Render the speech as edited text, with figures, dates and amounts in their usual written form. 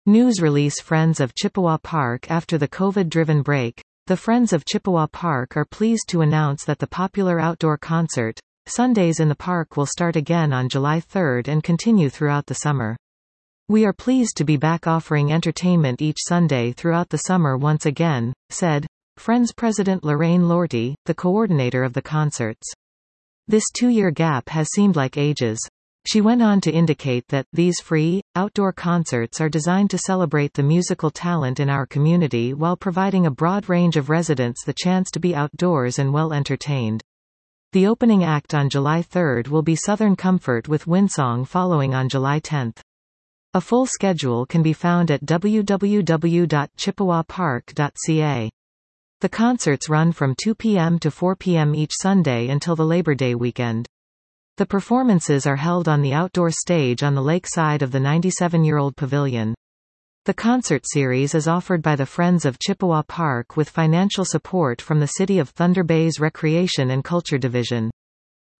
News release. Friends of Chippewa Park. After the COVID-driven break, the Friends of Chippewa Park are pleased to announce that the popular outdoor concert, Sundays in the Park, will start again on July 3 and continue throughout the summer. "We are pleased to be back offering entertainment each Sunday throughout the summer once again," said Friends President Lorraine Lorty, the coordinator of the concerts. "This 2-year gap has seemed like ages." She went on to indicate that these free, outdoor concerts are designed to celebrate the musical talent in our community while providing a broad range of residents the chance to be outdoors and well entertained. The opening act on July 3 will be Southern Comfort with Windsong, following on July 10. A full schedule can be found at www.chippewapark.ca. The concerts run from 2 p.m. to 4 p.m. each Sunday until the Labor Day weekend. The performances are held on the outdoor stage on the lake side of the 97-year-old pavilion. The concert series is offered by the Friends of Chippewa Park with financial support from the City of Thunder Bay's Recreation and Culture Division.